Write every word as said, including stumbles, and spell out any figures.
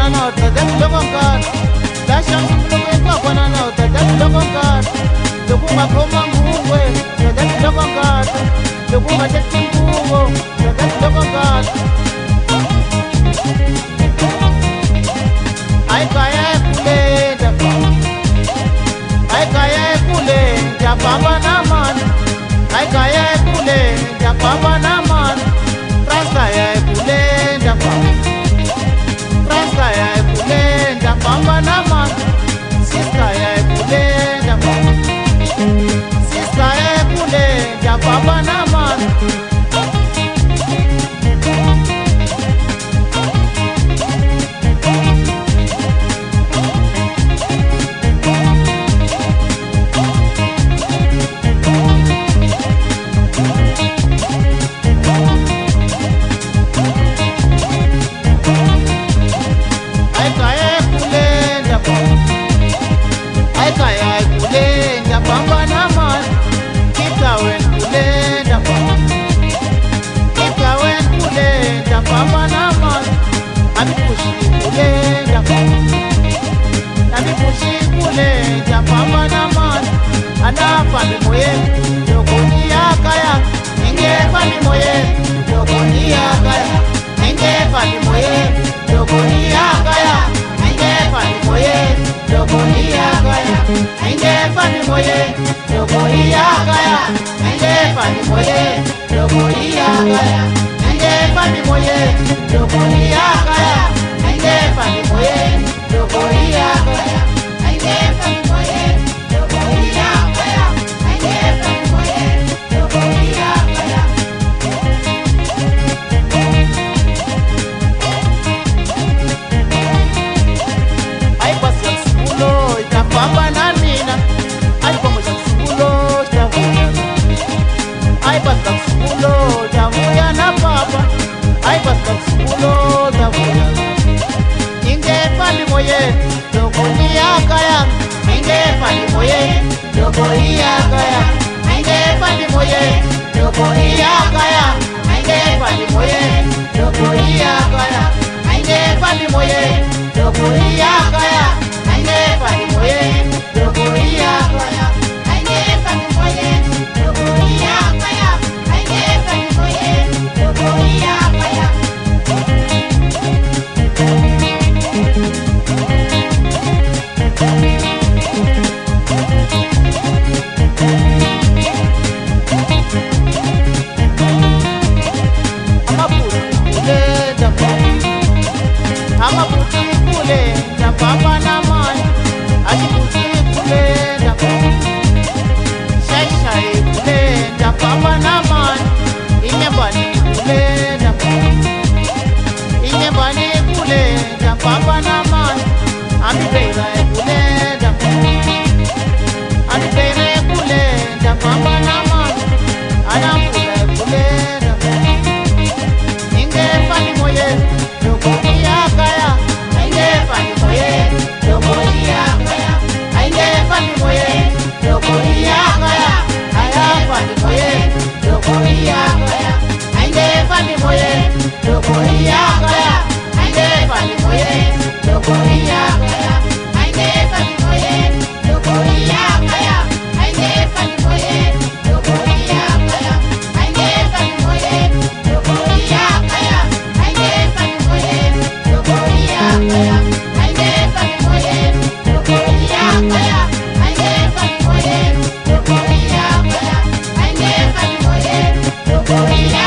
na utaja kilokongana Dasha msuluwe kwa kwana na utaja kilokongana Lukunga koma ngungwe utaja kilokongana Lukunga jeti nguwo utaja kilokongana Aikaya kulenda Aikaya kulenda baba na mani Aikaya kulenda baba na mani Rasta ya kulenda baba Rasta ya kulenda baba na mani Sister ya kulenda baba Sister ya kulenda baba na mani Fali moye, yokoni yakaya, enge fali moye, yokoni yakaya, enge fali moye, yokoni yakaya, enge fali moye, yokoni yakaya, enge fali moye, yokoni yakaya, enge fali moye, yokoni yakaya, enge fali moye, yokoni yakaya, enge fali moye, yokoni yakaya, enge fali moye, yokoni yakaya. Papa na mina, ay pamoja kusulo tavuya. Ay basta kusulo tavuya na papa. Ay basta kusulo tavuya. Inge fali moye, dogo ni akaya. Inge fali moye, dogo ni akaya. Inge fali moye, dogo ni akaya. Inge fali moye, dogo ni akaya. Inge fali moye, dogo ni akaya. Ainge fali moye, dogoria kaya. Ainge fali moye, dogoria kaya. Ainge fali moye, dogoria kaya. Ama puti kule da papa na mani, aji puti kule da papa. Shai shai kule da papa na mani, inye bani kule da papa. Inye bani kule da papa na mani, ami beira kule da papa. Ami beira kule da papa na mani, ana kule kule da papa. Inge fali moye, dogo yakaya. Ainge fali moye, dogo yakaya. Ainge fali moye, dogo yakaya. Aya fali moye, dogo yakaya. Ainge fali moye, dogo yakaya. Ainge fali moye, dogo yakaya. Ainge fali moye, dogo yakaya. Ainge fali moye, dogo yakaya. Ainge fali moye, dogo yakaya. Ainge fali moye, dogo yakaya. Ainge fali moye, dogo yakaya. Ainge fali moye, dogo yakaya. Ainge fali moye, dogo yakaya.